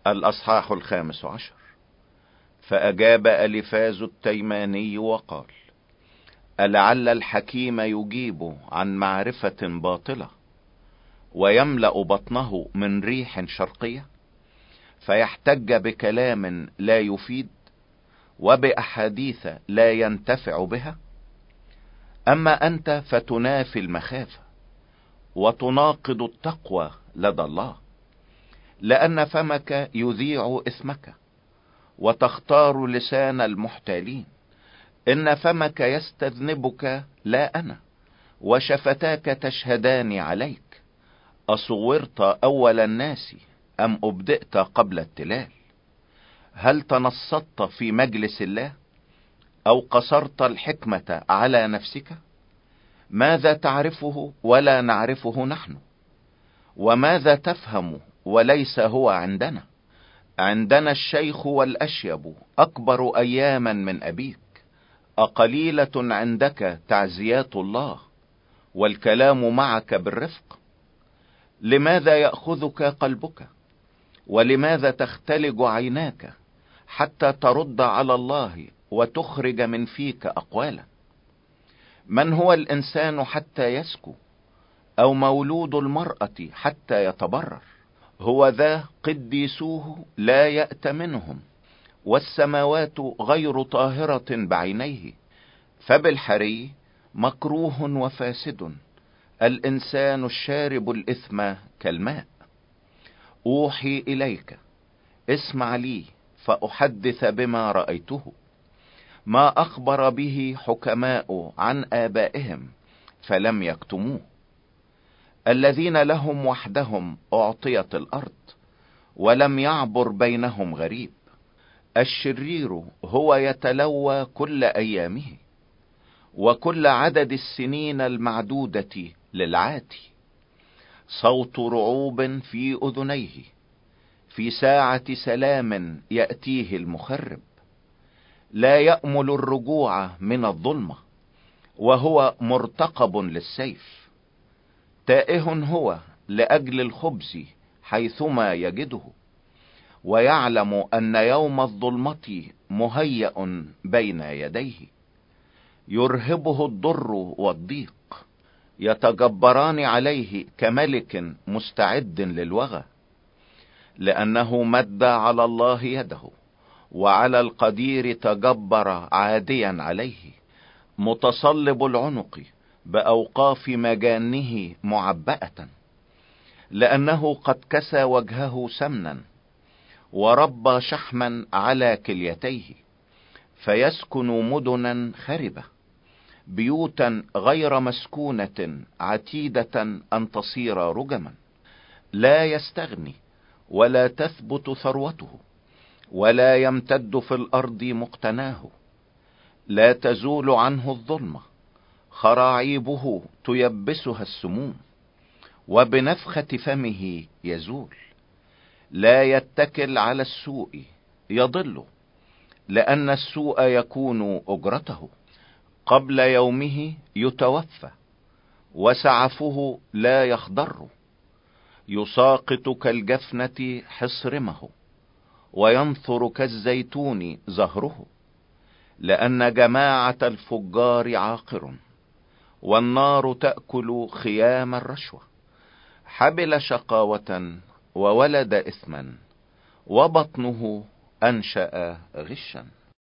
الأصحاح 15. فأجاب أليفاز التيماني وقال: ألعل الحكيم يجيب عن معرفة باطلة ويملأ بطنه من ريح شرقية، فيحتج بكلام لا يفيد وبأحاديث لا ينتفع بها؟ أما أنت فتنافي المخافة وتناقض التقوى لدى الله، لأن فمك يذيع إثمك وتختار لسان المحتالين. إن فمك يستذنبك لا أنا، وشفتاك تشهدان عليك. أصورت أول الناس أم أبدأت قبل التلال؟ هل تنصت في مجلس الله أو قصرت الحكمة على نفسك؟ ماذا تعرفه ولا نعرفه نحن؟ وماذا تفهم وليس هو عندنا؟ عندنا الشيخ والأشيب أكبر أياما من أبيك. أقليلة عندك تعزيات الله والكلام معك بالرفق؟ لماذا يأخذك قلبك ولماذا تختلج عيناك حتى ترد على الله وتخرج من فيك أقوالا؟ من هو الإنسان حتى يسكو، أو مولود المرأة حتى يتبرر؟ هو ذا قديسوه لا يأت منهم، والسماوات غير طاهرة بعينيه. فبالحري مكروه وفاسد الإنسان الشارب الإثم كالماء. أوحي إليك، اسمع لي فأحدث بما رأيته، ما أخبر به حكماء عن آبائهم فلم يكتموه. الذين لهم وحدهم أعطيت الأرض، ولم يعبر بينهم غريب. الشرير هو يتلوى كل أيامه، وكل عدد السنين المعدودة للعاتي. صوت رعوب في أذنيه، في ساعة سلام يأتيه المخرب. لا يأمل الرجوع من الظلمة، وهو مرتقب للسيف. تائه هو لأجل الخبز حيثما يجده، ويعلم أن يوم الظلمة مهيأ بين يديه. يرهبه الضر والضيق، يتجبران عليه كملك مستعد للوغى. لأنه مد على الله يده، وعلى القدير تجبر عاديا عليه. متصلب العنق بأوقاف مجانه معبأة، لأنه قد كسى وجهه سمنا وربى شحما على كليتيه. فيسكن مدنا خربة، بيوتا غير مسكونة عتيدة أن تصير رجما. لا يستغني ولا تثبت ثروته، ولا يمتد في الأرض مقتناه. لا تزول عنه الظلمة، خراعيبه تيبسها السموم، وبنفخة فمه يزول. لا يتكل على السوء يضل، لأن السوء يكون أجرته. قبل يومه يتوفى، وسعفه لا يخضر. يساقط كالجفنة حصرمه، وينثر كالزيتون زهره. لأن جماعة الفجار عاقر، والنار تأكل خيام الرشوة. حبل شقاوة وولد إثما، وبطنه أنشأ غشا.